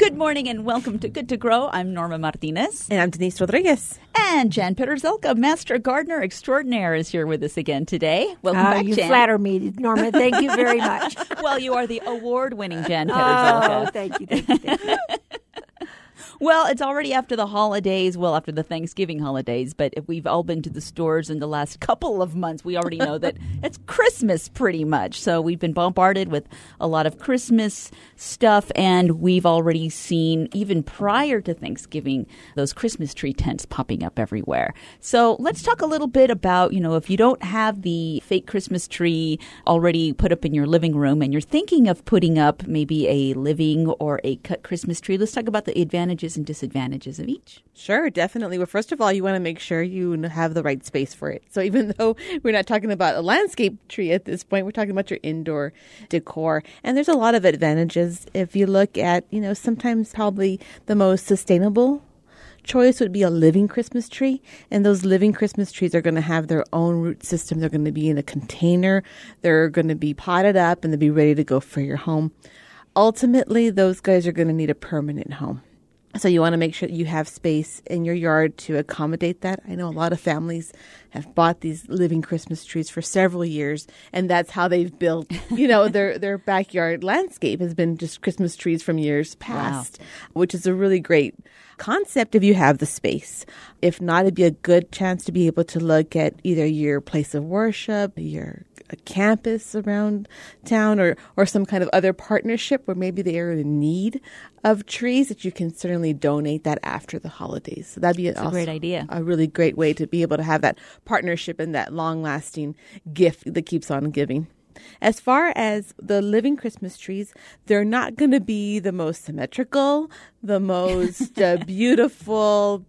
Good morning and welcome to Good to Grow. I'm Norma Martinez. And I'm Denise Rodriguez. And Jan Peterzelka, Master Gardener Extraordinaire, is here with us again today. Welcome back, you Jan. flatter me, Norma. Thank you very much. Well, you are the award-winning Jan Peterzelka. Oh, thank you. Well, it's already after the holidays, after the Thanksgiving holidays, but if we've all been to the stores in the last couple of months, we already know that it's Christmas pretty much. So we've been bombarded with a lot of Christmas stuff, and we've already seen, even prior to Thanksgiving, those Christmas tree tents popping up everywhere. So let's talk a little bit about, if you don't have the fake Christmas tree already put up in your living room and you're thinking of putting up maybe a living or a cut Christmas tree, let's talk about the advantages and disadvantages of each. Sure, definitely. Well, first of all, you want to make sure you have the right space for it. So even though we're not talking about a landscape tree at this point, we're talking about your indoor decor. And there's a lot of advantages. If you look at, sometimes probably the most sustainable choice would be a living Christmas tree. And those living Christmas trees are going to have their own root system. They're going to be in a container. They're going to be potted up and they'll be ready to go for your home. Ultimately, those guys are going to need a permanent home. So you want to make sure that you have space in your yard to accommodate that. I know a lot of families have bought these living Christmas trees for several years, and that's how they've built, their backyard landscape has been just Christmas trees from years past, which is a really great concept if you have the space. If not, it'd be a good chance to be able to look at either your place of worship, your campus around town, or some kind of other partnership where maybe they are in need of trees that you can certainly donate that after the holidays. So that'd be a great idea. A really great way to be able to have that partnership and that long-lasting gift that keeps on giving. As far as the living Christmas trees, they're not going to be the most symmetrical, the most beautiful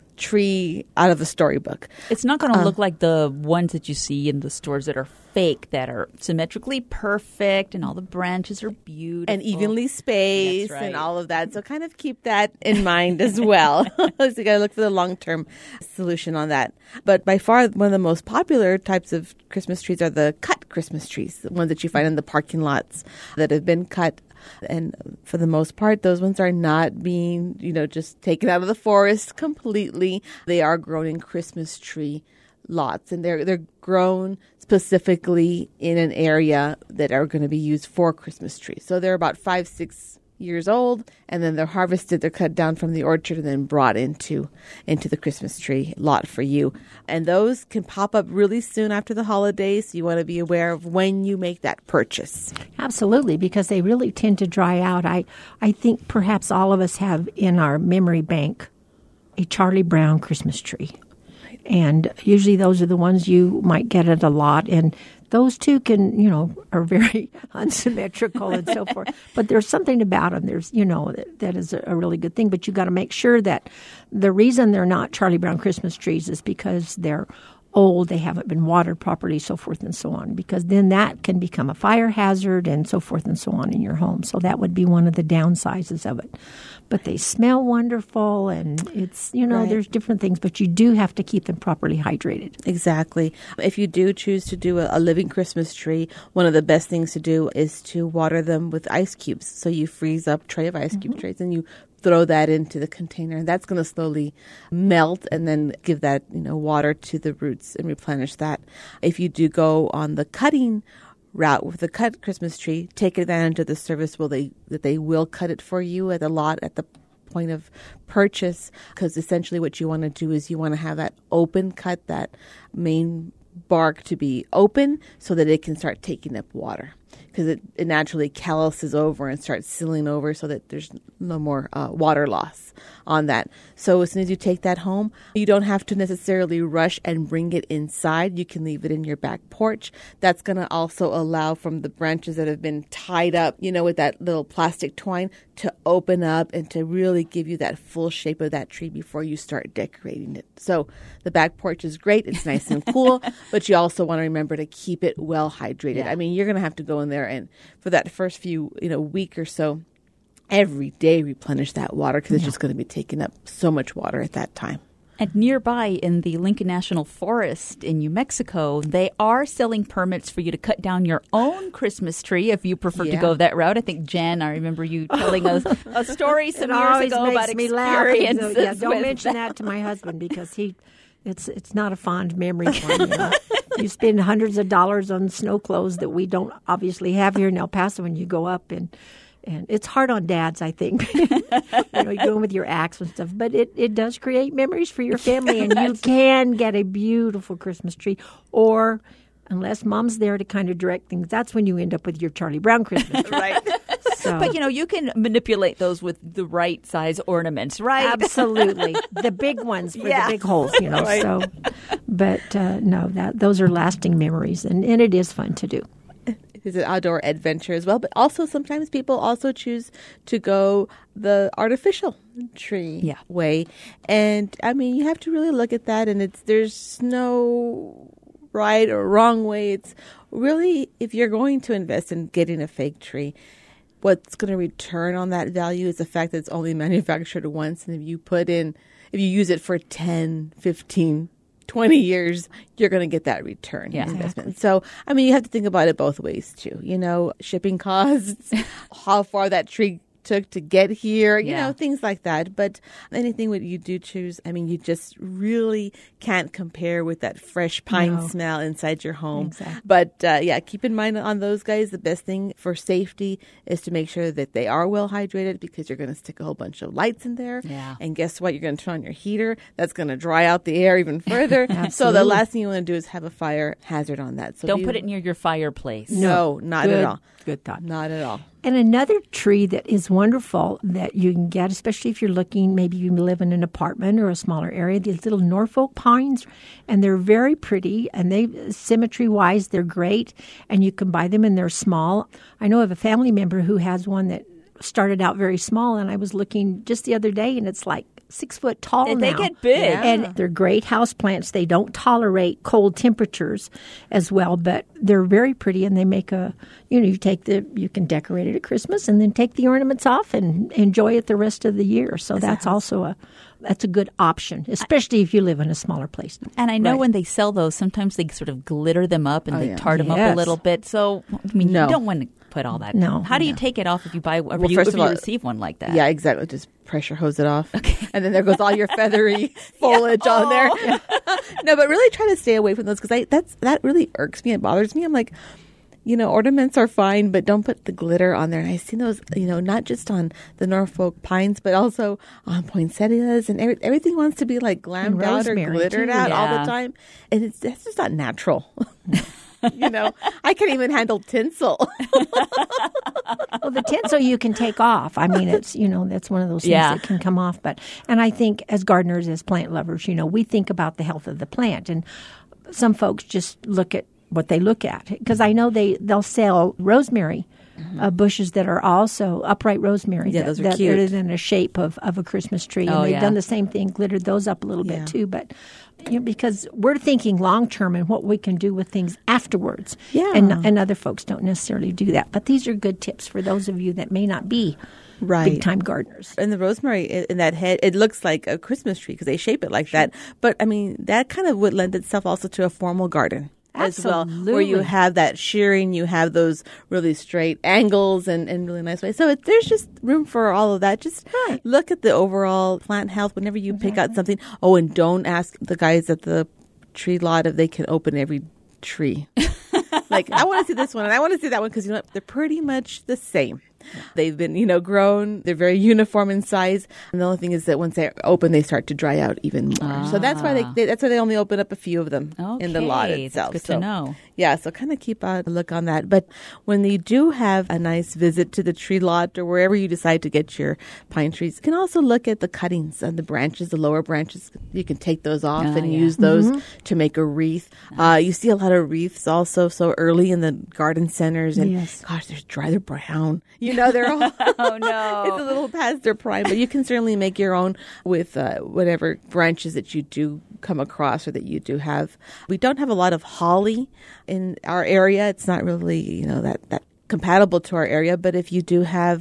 tree out of a storybook. It's not going to look like the ones that you see in the stores that are fake, that are symmetrically perfect and all the branches are beautiful. And evenly spaced. That's right. And all of that. So kind of keep that in mind as well. So you got to look for the long-term solution on that. But by far, one of the most popular types of Christmas trees are the cut Christmas trees, the ones that you find in the parking lots that have been cut. And for the most part, those ones are not being, just taken out of the forest completely. They are grown in Christmas tree lots, and they're grown specifically in an area that are going to be used for Christmas trees. So they're about 5-6 years old, and then they're harvested, they're cut down from the orchard and then brought into the Christmas tree lot for you. And those can pop up really soon after the holidays, so you want to be aware of when you make that purchase. Absolutely, because they really tend to dry out. I think perhaps all of us have in our memory bank a Charlie Brown Christmas tree. And usually those are the ones you might get at a lot. And those two can, are very unsymmetrical and so forth. But there's something about them. There's, that is a really good thing. But you got to make sure that the reason they're not Charlie Brown Christmas trees is because they're old, they haven't been watered properly, so forth and so on, because then that can become a fire hazard and so forth and so on in your home. So that would be one of the downsizes of it. But they smell wonderful, and it's, Right. There's different things, but you do have to keep them properly hydrated. Exactly. If you do choose to do a living Christmas tree, one of the best things to do is to water them with ice cubes. So you freeze up a tray of ice cube trays and you throw that into the container, and that's going to slowly melt and then give that, water to the roots and replenish that. If you do go on the cutting route with the cut Christmas tree, take advantage of the service that they will cut it for you at the lot at the point of purchase, because essentially what you want to do is you want to have that open cut, that main bark to be open so that it can start taking up water, because it naturally calluses over and starts sealing over so that there's no more water loss on that. So as soon as you take that home, you don't have to necessarily rush and bring it inside. You can leave it in your back porch. That's going to also allow from the branches that have been tied up, with that little plastic twine, to open up and to really give you that full shape of that tree before you start decorating it. So the back porch is great. It's nice and cool, but you also want to remember to keep it well hydrated. Yeah. I mean, you're going to have to go in there and for that first few, week or so, every day replenish that water, because it's just going to be taking up so much water at that time. And nearby in the Lincoln National Forest in New Mexico, they are selling permits for you to cut down your own Christmas tree if you prefer to go that route. I think, Jen, I remember you telling us a story some years ago about experiences. Yeah, don't mention that to my husband because it's not a fond memory for him. You know? You spend hundreds of dollars on snow clothes that we don't obviously have here in El Paso when you go up and it's hard on dads, I think. You're going with your axe and stuff. But it does create memories for your family, and you can get a beautiful Christmas tree. Or, unless Mom's there to kind of direct things, that's when you end up with your Charlie Brown Christmas tree. Right. So, but, you can manipulate those with the right size ornaments, right? Absolutely. The big ones for the big holes, Right. So, but no, those are lasting memories, and it is fun to do. It's an outdoor adventure as well, but also sometimes people also choose to go the artificial tree way. And I mean, you have to really look at that, and there's no right or wrong way. It's really, if you're going to invest in getting a fake tree, what's going to return on that value is the fact that it's only manufactured once. And if you use it for 10, 15, 20 years, you're going to get that return investment. Exactly. So, I mean, you have to think about it both ways, too. Shipping costs, how far that tree took to get here, things like that. But anything that you do choose, I mean, you just really can't compare with that fresh pine smell inside your home. Exactly. But keep in mind on those guys, the best thing for safety is to make sure that they are well hydrated, because you're going to stick a whole bunch of lights in there. Yeah. And guess what? You're going to turn on your heater. That's going to dry out the air even further. So the last thing you want to do is have a fire hazard on that. So don't put it near your fireplace. No, not at all. Good thought. Not at all. And another tree that is wonderful that you can get, especially if you're looking, maybe you live in an apartment or a smaller area, these little Norfolk pines, and they're very pretty, and symmetry-wise, they're great, and you can buy them, and they're small. I know of a family member who has one that started out very small, and I was looking just the other day, and it's like 6 foot tall now. They get big. Yeah. And they're great house plants. They don't tolerate cold temperatures as well, but they're very pretty, and they make you can decorate it at Christmas and then take the ornaments off and enjoy it the rest of the year. So that's also that's a good option, especially if you live in a smaller place. And I know when they sell those, sometimes they sort of glitter them up and they tart them up a little bit. So, I mean, you don't want to put all that. No. How do you take it off if you buy if you receive one like that? Yeah, exactly. Just pressure hose it off. Okay. And then there goes all your feathery foliage on there. Yeah. No, but really try to stay away from those, because that really irks me. It bothers me. I'm like, ornaments are fine, but don't put the glitter on there. And I've seen those, not just on the Norfolk pines, but also on poinsettias, and everything wants to be like glammed out or glittered out all the time. And that's just not natural. I can't even handle tinsel. Well, the tinsel you can take off. I mean, it's, that's one of those things that can come off. And I think as gardeners, as plant lovers, we think about the health of the plant. And some folks just look at what they look at. Because I know they'll sell rosemary bushes that are also upright rosemary. Yeah, those are cute. That are in the shape of a Christmas tree. And they've done the same thing, glittered those up a little bit too. But because we're thinking long term and what we can do with things afterwards. Yeah. And other folks don't necessarily do that. But these are good tips for those of you that may not be big-time gardeners. And the rosemary in that head, it looks like a Christmas tree because they shape it like that. But, I mean, that kind of would lend itself also to a formal garden. Absolutely. As well, where you have that shearing, you have those really straight angles and really nice ways. So there's just room for all of that. Just look at the overall plant health whenever you pick out something. Oh, and don't ask the guys at the tree lot if they can open every tree. Like, I want to see this one and I want to see that one, because they're pretty much the same. They've been, grown. They're very uniform in size. And the only thing is that once they open, they start to dry out even more. So that's why they only open up a few of them in the lot itself. That's good to know. Yeah, so kind of keep a look on that. But when you do have a nice visit to the tree lot or wherever you decide to get your pine trees, you can also look at the cuttings and the branches, the lower branches. You can take those off and use those to make a wreath. You see a lot of wreaths also so early in the garden centers. And gosh, they're brown. They're all oh no, it's a little past their prime, but you can certainly make your own with whatever branches that you do come across or that you do have. We don't have a lot of holly in our area. It's not really that compatible to our area, but if you do have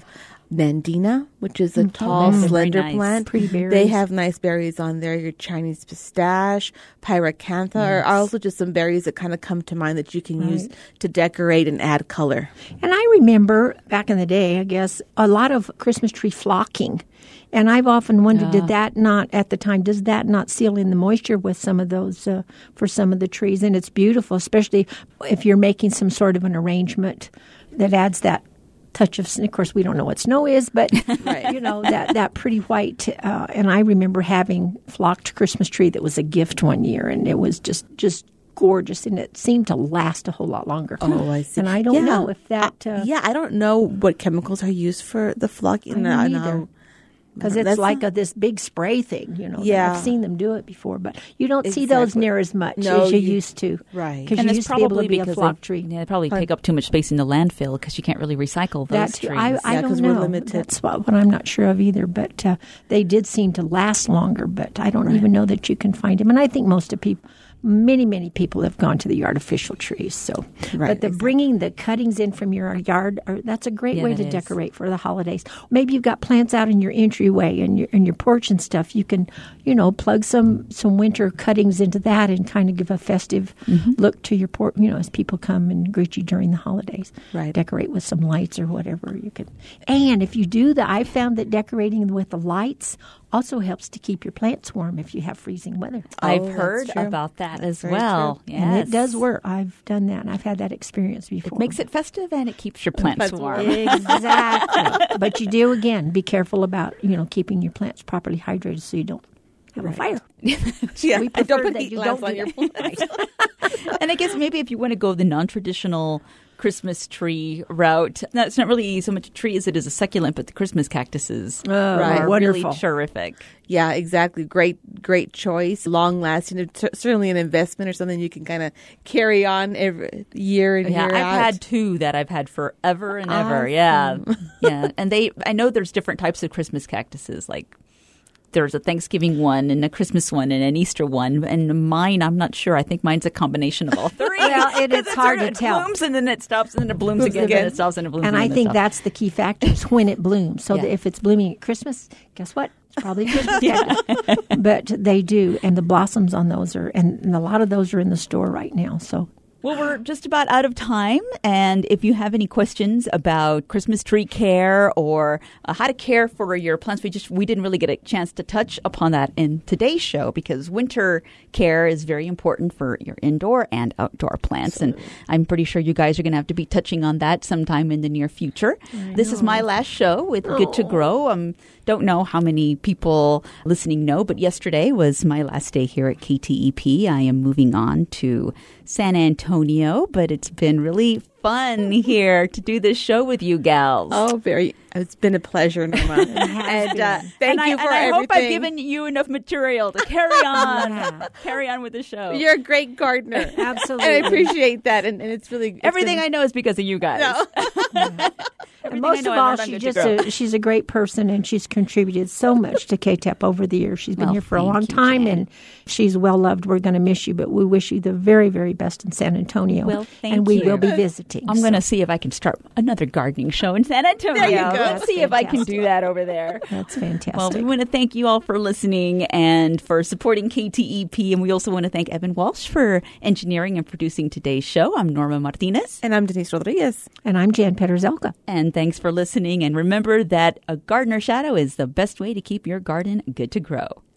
Nandina, which is a tall, slender nice. plant. Pretty berries. They have nice berries on there. Your Chinese pistache, pyracantha are also just some berries that kind of come to mind that you can use to decorate and add color. And I remember back in the day, I guess, a lot of Christmas tree flocking. And I've often wondered, did that not, at the time, does that not seal in the moisture with some of those, for some of the trees? And it's beautiful, especially if you're making some sort of an arrangement that adds that touch of, of course, we don't know what snow is, but, you know, that pretty white. And I remember having flocked Christmas tree that was a gift one year, and it was just gorgeous, and it seemed to last a whole lot longer. Oh, I see. And I don't know if that... I don't know what chemicals are used for the flocking. I don't either. Because it's like this big spray thing, you know. Yeah. I've seen them do it before, but you don't see those near as much as you used to. Right. Because you used to be able to be a flock tree. They probably take up too much space in the landfill because you can't really recycle those That's trees. I don't know. We're limited. That's what I'm not sure of either. But they did seem to last longer. But I don't even know that you can find them. And I think most of people, many people have gone to the artificial trees. So, but bringing the cuttings in from your yard, that's a great way to decorate for the holidays. Maybe you've got plants out in your entryway and your porch and stuff. You can, plug some winter cuttings into that and kind of give a festive look to your porch. As people come and greet you during the holidays, decorate with some lights or whatever you can. And if you do I found that decorating with the lights also helps to keep your plants warm if you have freezing weather. I've heard about that as well. Yes. And it does work. I've done that, and I've had that experience before. It makes it festive, and it keeps your plants warm. Exactly. But you do, again, be careful about, keeping your plants properly hydrated so you don't have a fire. We prefer that you don't on your plants. And I guess maybe if you want to go the non-traditional Christmas tree route. No, it's not really so much a tree as it is a succulent, but the Christmas cactuses are wonderful. really terrific. Yeah, exactly. Great choice. Long lasting. It's certainly an investment or something you can kind of carry on every year and year out. I've had two that I've had forever and ever. Yeah. And I know there's different types of Christmas cactuses, like there's a Thanksgiving one and a Christmas one and an Easter one. And mine, I'm not sure. I think mine's a combination of all three. Well, it's hard to tell. It blooms and then it stops and then it blooms again. And then it stops and it blooms and again. I think that's the key factor is when it blooms. So that if it's blooming at Christmas, guess what? It's probably a Christmas cactus. But they do. And the blossoms on those and a lot of those are in the store right now. So. Well, we're just about out of time, and if you have any questions about Christmas tree care or how to care for your plants, we didn't really get a chance to touch upon that in today's show because winter care is very important for your indoor and outdoor plants, and I'm pretty sure you guys are going to have to be touching on that sometime in the near future. This is my last show with Good to Grow. Don't know how many people listening know, but yesterday was my last day here at KTEP. I am moving on to San Antonio, but it's been really fun here to do this show with you gals. Oh, it's been a pleasure, Norma. Thank you for everything. I hope I've given you enough material to carry on, carry on with the show. You're a great gardener. Absolutely. And I appreciate that. And it's really... Everything I know is because of you guys. No. And most of all, she's a great person, and she's contributed so much to KTEP over the years. She's been here for a long time, and she's well loved. We're going to miss you, but we wish you the very, very best in San Antonio. Well, thank you. And we will be visiting. I'm going to see if I can start another gardening show in San Antonio. There you go. Let's see if I can do that over there. That's fantastic. Well, we want to thank you all for listening and for supporting KTEP, and we also want to thank Evan Walsh for engineering and producing today's show. I'm Norma Martinez. And I'm Denise Rodriguez. And I'm Jan Petterzelka. And thanks for listening. And remember that a gardener shadow is the best way to keep your garden good to grow.